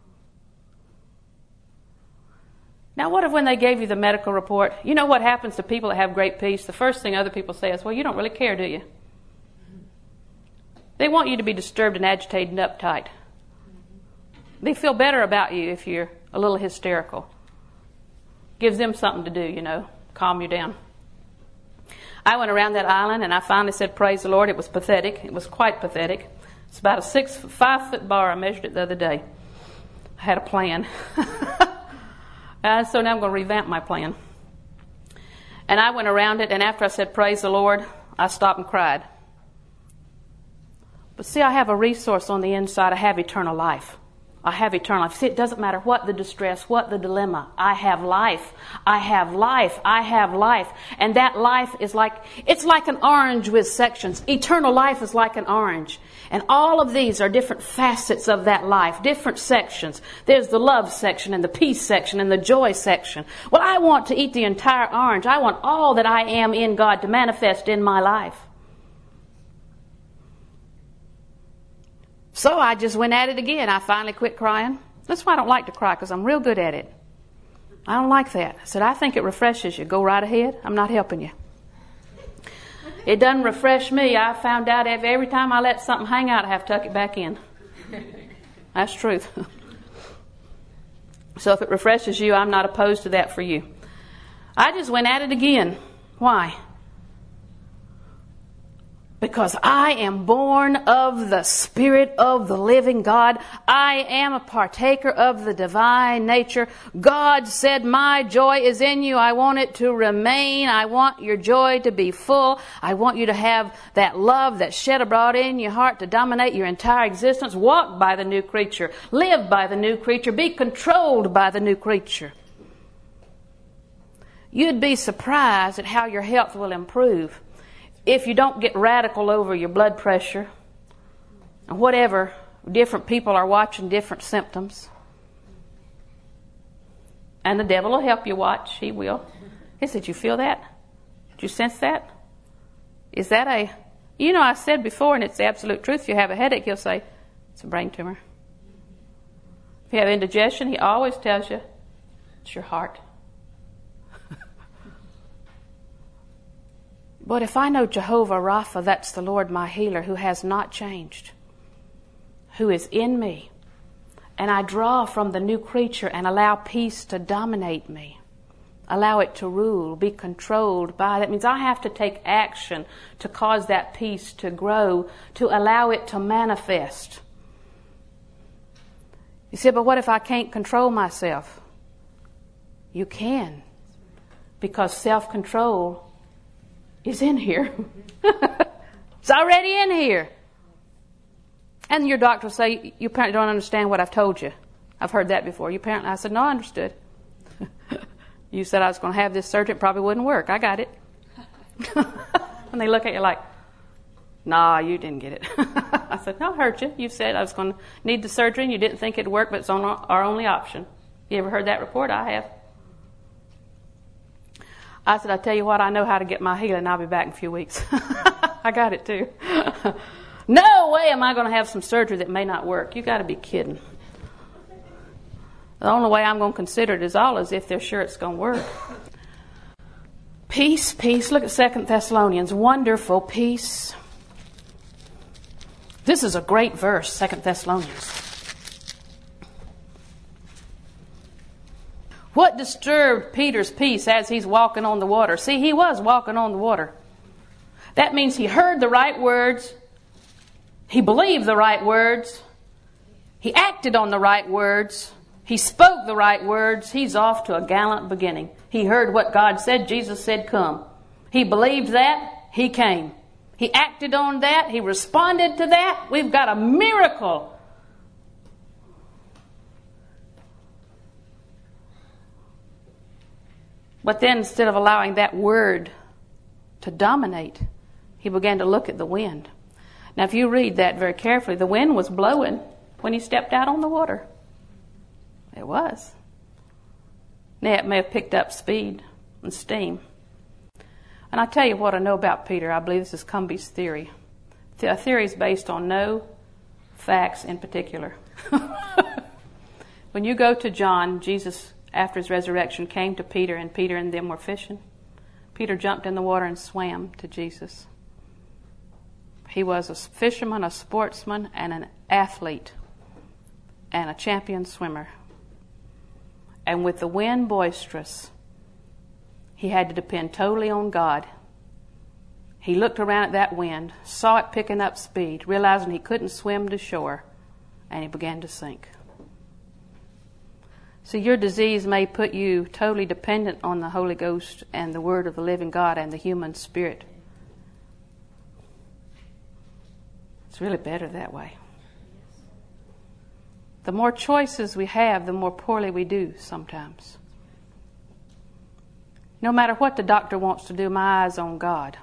Now, what if when they gave you the medical report, you know what happens to people that have great peace? The first thing other people say is, well, you don't really care, do you? They want you to be disturbed and agitated and uptight. They feel better about you if you're a little hysterical. Gives them something to do, you know, calm you down. I went around that island and I finally said, praise the Lord. It was pathetic. It was quite pathetic. It's about a 5-foot bar. I measured it the other day. I had a plan. So now I'm going to revamp my plan. And I went around it, and after I said, praise the Lord, I stopped and cried. But see, I have a resource on the inside. I have eternal life. I have eternal life. See, it doesn't matter what the distress, what the dilemma. I have life. I have life. I have life. And that life is it's like an orange with sections. Eternal life is like an orange. And all of these are different facets of that life, different sections. There's the love section and the peace section and the joy section. Well, I want to eat the entire orange. I want all that I am in God to manifest in my life. So I just went at it again. I finally quit crying. That's why I don't like to cry, because I'm real good at it. I don't like that. I said, I think it refreshes you. Go right ahead. I'm not helping you. It doesn't refresh me. I found out every time I let something hang out, I have to tuck it back in. That's truth. So if it refreshes you, I'm not opposed to that for you. I just went at it again. Why? Because I am born of the Spirit of the living God. I am a partaker of the divine nature. God said, my joy is in you. I want it to remain. I want your joy to be full. I want you to have that love that's shed abroad in your heart to dominate your entire existence. Walk by the new creature. Live by the new creature. Be controlled by the new creature. You'd be surprised at how your health will improve if you don't get radical over your blood pressure and whatever. Different people are watching different symptoms. And the devil will help you watch. He will. He said, you feel that? Did you sense that? Is that I said before, and it's the absolute truth, if you have a headache, he'll say, it's a brain tumor. If you have indigestion, he always tells you, it's your heart. But if I know Jehovah Rapha, that's the Lord my healer, who has not changed, who is in me, and I draw from the new creature and allow peace to dominate me, allow it to rule, be controlled by, that means I have to take action to cause that peace to grow, to allow it to manifest. You say, but what if I can't control myself? You can, because self-control is in here. It's already in here. And your doctor will say, you apparently don't understand what I've told you. I've heard that before. I said, no, I understood. You said I was going to have this surgery. It probably wouldn't work. I got it. And they look at you like, nah, you didn't get it. I said, no, I heard you. You said I was going to need the surgery and you didn't think it'd work, but it's our only option. You ever heard that report? I have. I said, I tell you what, I know how to get my healing. I'll be back in a few weeks. I got it too. No way am I going to have some surgery that may not work. You got to be kidding. The only way I'm going to consider it is all as if they're sure it's going to work. Peace, peace. Look at 2 Thessalonians. Wonderful peace. This is a great verse, 2 Thessalonians. What disturbed Peter's peace as he's walking on the water? See, he was walking on the water. That means he heard the right words. He believed the right words. He acted on the right words. He spoke the right words. He's off to a gallant beginning. He heard what God said. Jesus said, come. He believed that. He came. He acted on that. He responded to that. We've got a miracle. But then instead of allowing that word to dominate, he began to look at the wind. Now if you read that very carefully, the wind was blowing when he stepped out on the water. It was. Now it may have picked up speed and steam. And I tell you what I know about Peter. I believe this is Cumby's theory. The theory is based on no facts in particular. When you go to John, Jesus, after his resurrection, came to Peter, and Peter and them were fishing. Peter jumped in the water and swam to Jesus. He was a fisherman, a sportsman, and an athlete, and a champion swimmer. And with the wind boisterous, he had to depend totally on God. He looked around at that wind, saw it picking up speed, realizing he couldn't swim to shore, and he began to sink. So your disease may put you totally dependent on the Holy Ghost and the Word of the living God and the human spirit. It's really better that way. The more choices we have, the more poorly we do sometimes. No matter what the doctor wants to do, my eyes on God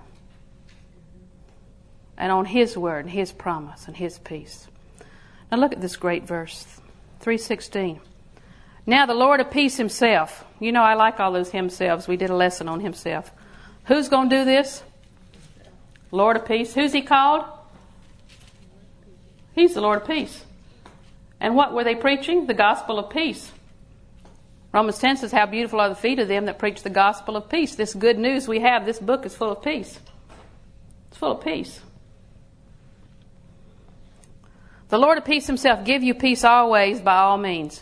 and on His Word and His promise and His peace. Now look at this great verse, 3:16. Now the Lord of peace Himself. You know I like all those Himselves. We did a lesson on Himself. Who's going to do this? Lord of peace. Who's He called? He's the Lord of peace. And what were they preaching? The gospel of peace. Romans 10 says, how beautiful are the feet of them that preach the gospel of peace. This good news we have, this book is full of peace. It's full of peace. The Lord of peace Himself give you peace always by all means.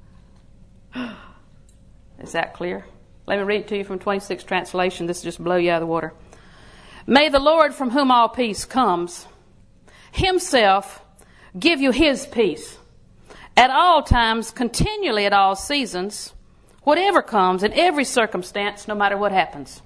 Is that clear? Let me read it to you from 26 translation. This will just blow you out of the water. May the Lord from whom all peace comes, Himself give you His peace at all times, continually at all seasons, whatever comes, in every circumstance, no matter what happens.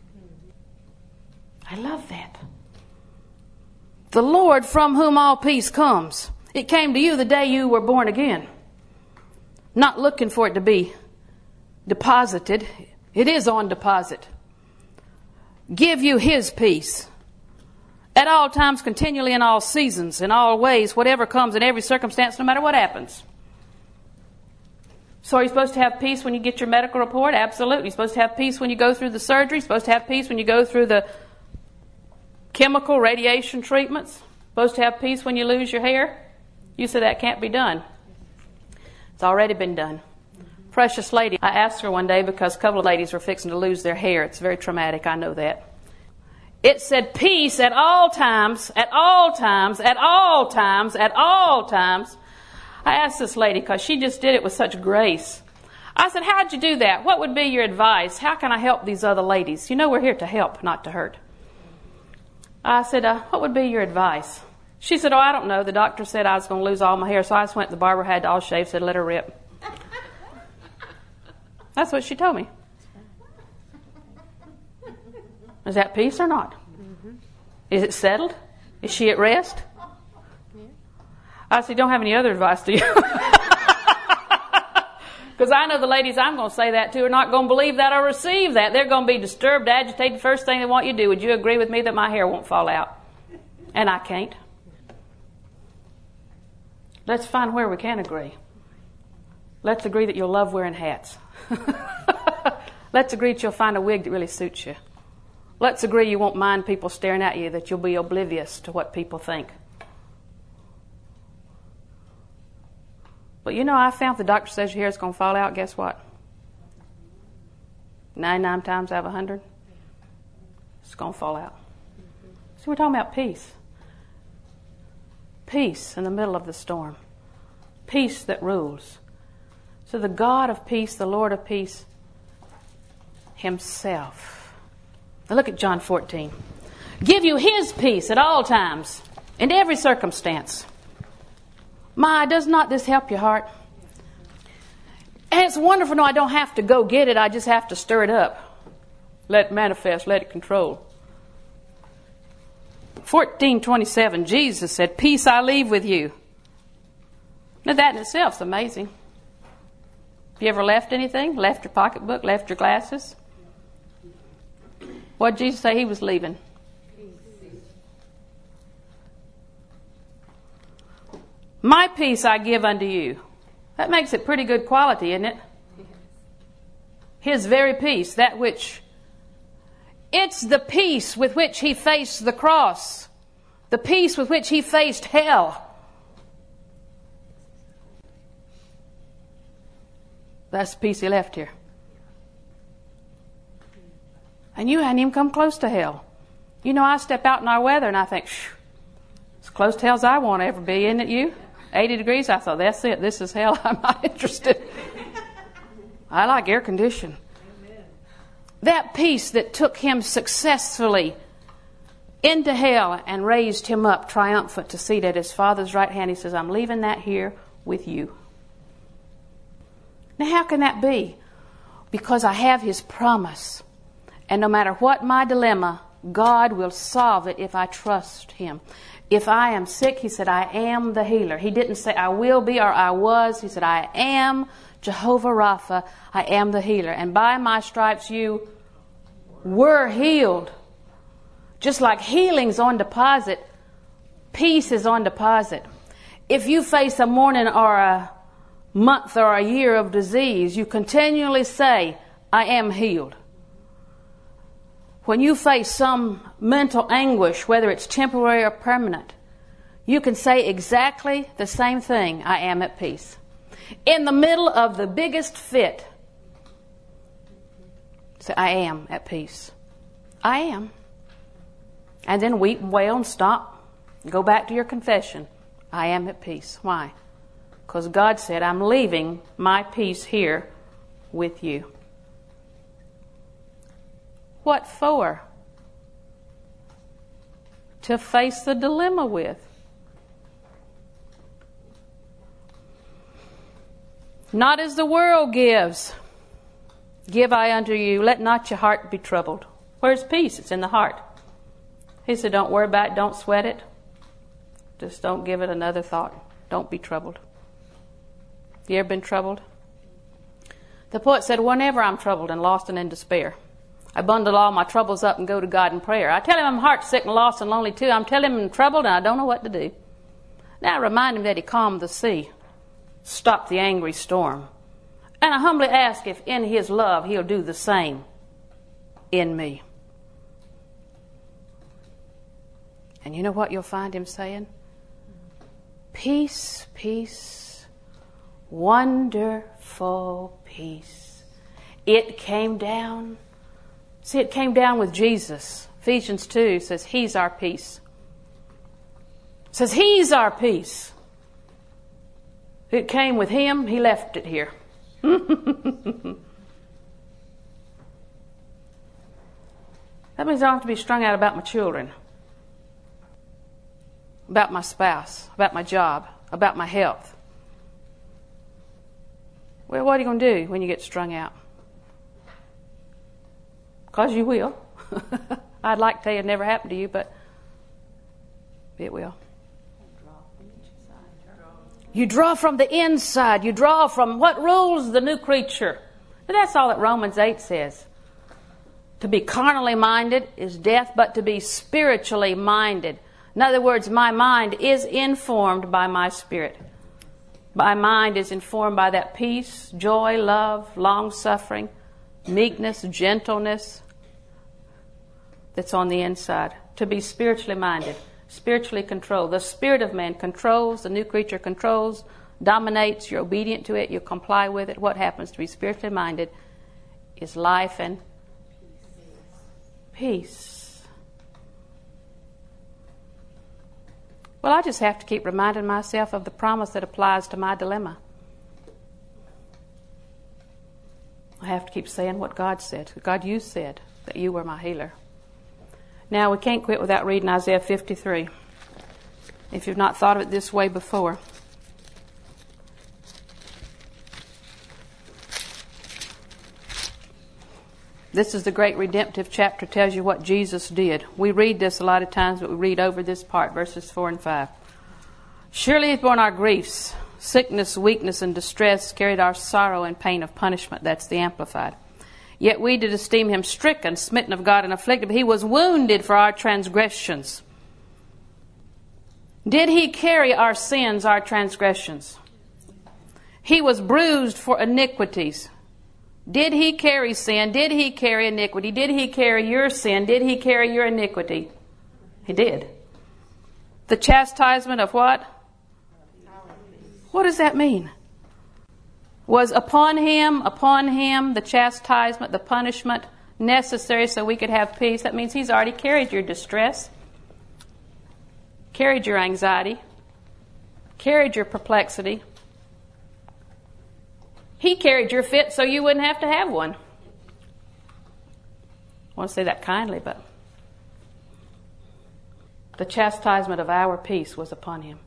I love that. The Lord from whom all peace comes. It came to you the day you were born again. Not looking for it to be deposited. It is on deposit. Give you His peace. At all times, continually, in all seasons, in all ways, whatever comes, in every circumstance, no matter what happens. So are you supposed to have peace when you get your medical report? Absolutely. You're supposed to have peace when you go through the surgery. You're supposed to have peace when you go through the chemical radiation treatments. You're supposed to have peace when you lose your hair. You say that can't be done. It's already been done. Precious lady, I asked her one day because a couple of ladies were fixing to lose their hair. It's very traumatic, I know that. It said peace at all times, at all times, at all times, at all times. I asked this lady because she just did it with such grace. I said, how'd you do that? What would be your advice? How can I help these other ladies? You know we're here to help, not to hurt. I said, what would be your advice? She said, I don't know. The doctor said I was going to lose all my hair, so I just went to the barber, had it all shaved, said let her rip. That's what she told me. Is that peace or not? Mm-hmm. Is it settled? Is she at rest? Yeah. I said, you don't have any other advice, do you? Because I know the ladies I'm going to say that to are not going to believe that or receive that. They're going to be disturbed, agitated. First thing they want you to do, would you agree with me that my hair won't fall out? And I can't. Let's find where we can agree. Let's agree that you'll love wearing hats. Let's agree that you'll find a wig that really suits you. Let's agree you won't mind people staring at you, that you'll be oblivious to what people think. But you know, I found if the doctor says your hair is going to fall out, guess what? 99 times out of 100, it's going to fall out. So we're talking about peace. Peace in the middle of the storm. Peace that rules. to the God of peace, the Lord of peace himself. Now look at John 14. Give you his peace at all times, in every circumstance. My, does not this help your heart? And it's wonderful. No, I don't have to go get it. I just have to stir it up. Let it manifest. Let it control. 14:27, Jesus said, peace I leave with you. Now that in itself is amazing. Have you ever left anything? Left your pocketbook? Left your glasses? What did Jesus say he was leaving? My peace I give unto you. That makes it pretty good quality, isn't it? His very peace, that which... It's the peace with which he faced the cross. The peace with which he faced hell. That's the peace he left here. And you hadn't even come close to hell. You know, I step out in our weather and I think, as close to hell as I want to ever be, isn't it you? 80 degrees, I thought, that's it. This is hell. I'm not interested. I like air conditioning. That peace that took him successfully into hell and raised him up triumphant to seat at his Father's right hand. He says, I'm leaving that here with you. Now, how can that be? Because I have his promise. And no matter what my dilemma, God will solve it if I trust him. If I am sick, he said, I am the healer. He didn't say I will be or I was. He said, I am Jehovah Rapha. I am the healer. And by my stripes you were healed. Just like healing's on deposit, peace is on deposit. If you face a morning or a month or a year of disease, you continually say, I am healed. When you face some mental anguish, whether it's temporary or permanent, you can say exactly the same thing, I am at peace. In the middle of the biggest fit, say, I am at peace. I am. And then weep and wail and stop. Go back to your confession. I am at peace. Why? Because God said, I'm leaving my peace here with you. What for? To face the dilemma with. Not as the world gives, give I unto you. Let not your heart be troubled. Where's peace? It's in the heart. He said, don't worry about it. Don't sweat it. Just don't give it another thought. Don't be troubled. You ever been troubled? The poet said, whenever I'm troubled and lost and in despair, I bundle all my troubles up and go to God in prayer. I tell him I'm heart sick and lost and lonely too. I'm telling him I'm troubled and I don't know what to do. Now I remind him that he calmed the sea, stopped the angry storm. And I humbly ask if in his love he'll do the same in me. And you know what you'll find him saying? Peace, peace, wonderful peace. It came down. See, it came down with Jesus. Ephesians 2 says he's our peace. It says he's our peace. It came with him. He left it here. That means I don't have to be strung out about my children, about my spouse, about my job, about my health. Well, what are you going to do when you get strung out? Because you will. I'd like to tell you it never happened to you, but it will. You draw from the inside. You draw from what rules the new creature. And that's all that Romans 8 says. To be carnally minded is death, but to be spiritually minded. In other words, my mind is informed by my spirit. My mind is informed by that peace, joy, love, long-suffering, meekness, gentleness that's on the inside. To be spiritually minded, spiritually controlled. The spirit of man controls, the new creature controls, dominates, you're obedient to it, you comply with it. What happens to be spiritually minded is life and peace. Well, I just have to keep reminding myself of the promise that applies to my dilemma. I have to keep saying what God said. God, you said that you were my healer. Now, we can't quit without reading Isaiah 53. If you've not thought of it this way before. This is the great redemptive chapter. Tells you what Jesus did. We read this a lot of times, but we read over this part, verses 4 and 5. Surely he's borne our griefs, sickness, weakness, and distress, carried our sorrow and pain of punishment. That's the Amplified. Yet we did esteem him stricken, smitten of God, and afflicted. But he was wounded for our transgressions. Did he carry our sins, our transgressions? He was bruised for iniquities. Did he carry sin? Did he carry iniquity? Did he carry your sin? Did he carry your iniquity? He did. The chastisement of what? What does that mean? Was upon him, the chastisement, the punishment necessary so we could have peace. That means he's already carried your distress, carried your anxiety, carried your perplexity. He carried your fit so you wouldn't have to have one. I want to say that kindly, but the chastisement of our peace was upon him.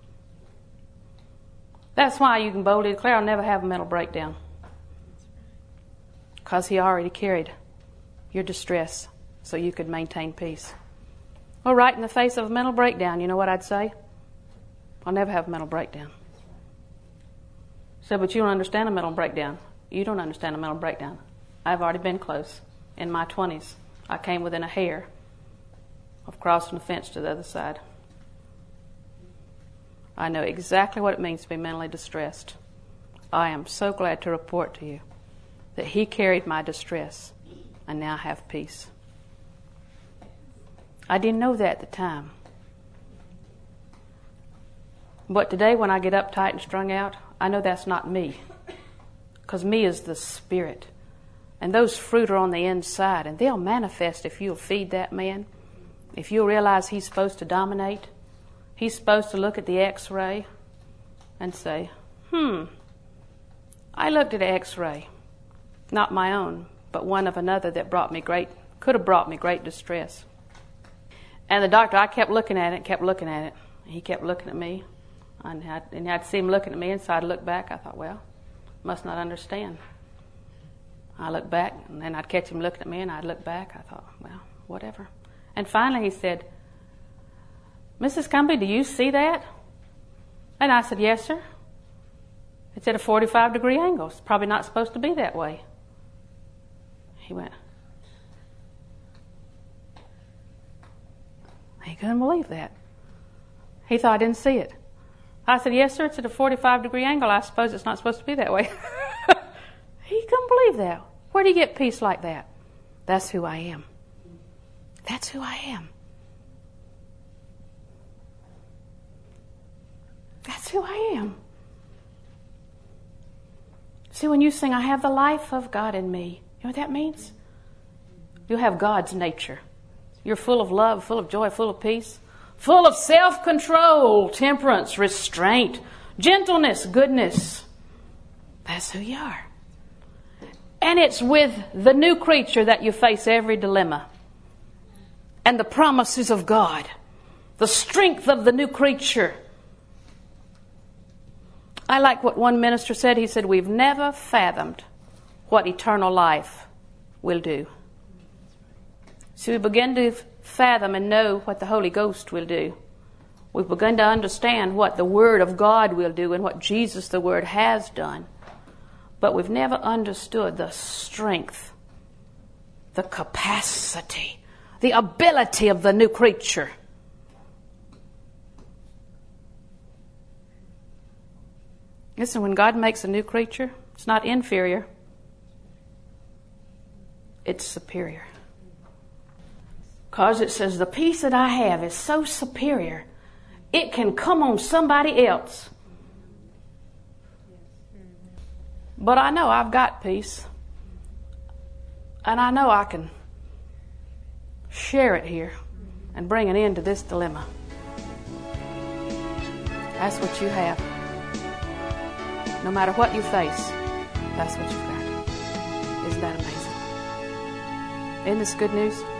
That's why you can boldly declare, I'll never have a mental breakdown. Because he already carried your distress so you could maintain peace. Well, right in the face of a mental breakdown, you know what I'd say? I'll never have a mental breakdown. So, but you don't understand a mental breakdown. You don't understand a mental breakdown. I've already been close. In my 20s, I came within a hair of crossing the fence to the other side. I know exactly what it means to be mentally distressed. I am so glad to report to you that he carried my distress and now I have peace. I didn't know that at the time. But today when I get uptight and strung out, I know that's not me. Because me is the Spirit. And those fruit are on the inside. And they'll manifest if you'll feed that man. If you'll realize he's supposed to dominate. He's supposed to look at the x-ray and say, I looked at an x-ray. Not my own, but one of another that could have brought me great distress. And the doctor, I kept looking at it. He kept looking at me. And I'd see him looking at me, and so I'd look back. I thought, well, must not understand. I looked back, and then I'd catch him looking at me, and I'd look back. I thought, well, whatever. And finally he said, Mrs. Cumbie, do you see that? And I said, yes, sir. It's at a 45-degree angle. It's probably not supposed to be that way. He went, he couldn't believe that. He thought I didn't see it. I said, yes, sir, it's at a 45-degree angle. I suppose it's not supposed to be that way. He couldn't believe that. Where do you get peace like that? That's who I am. That's who I am. That's who I am. See, when you sing, I have the life of God in me, you know what that means? You have God's nature. You're full of love, full of joy, full of peace, full of self-control, temperance, restraint, gentleness, goodness. That's who you are. And it's with the new creature that you face every dilemma. And the promises of God. The strength of the new creature. I like what one minister said. He said, we've never fathomed what eternal life will do. So we begin to fathom and know what the Holy Ghost will do. We've begun to understand what the Word of God will do and what Jesus the Word has done. But we've never understood the strength, the capacity, the ability of the new creature. Listen, when God makes a new creature, it's not inferior. It's superior. Because it says the peace that I have is so superior, it can come on somebody else. But I know I've got peace. And I know I can share it here and bring an end to this dilemma. That's what you have. No matter what you face, that's what you've got. Isn't this good news?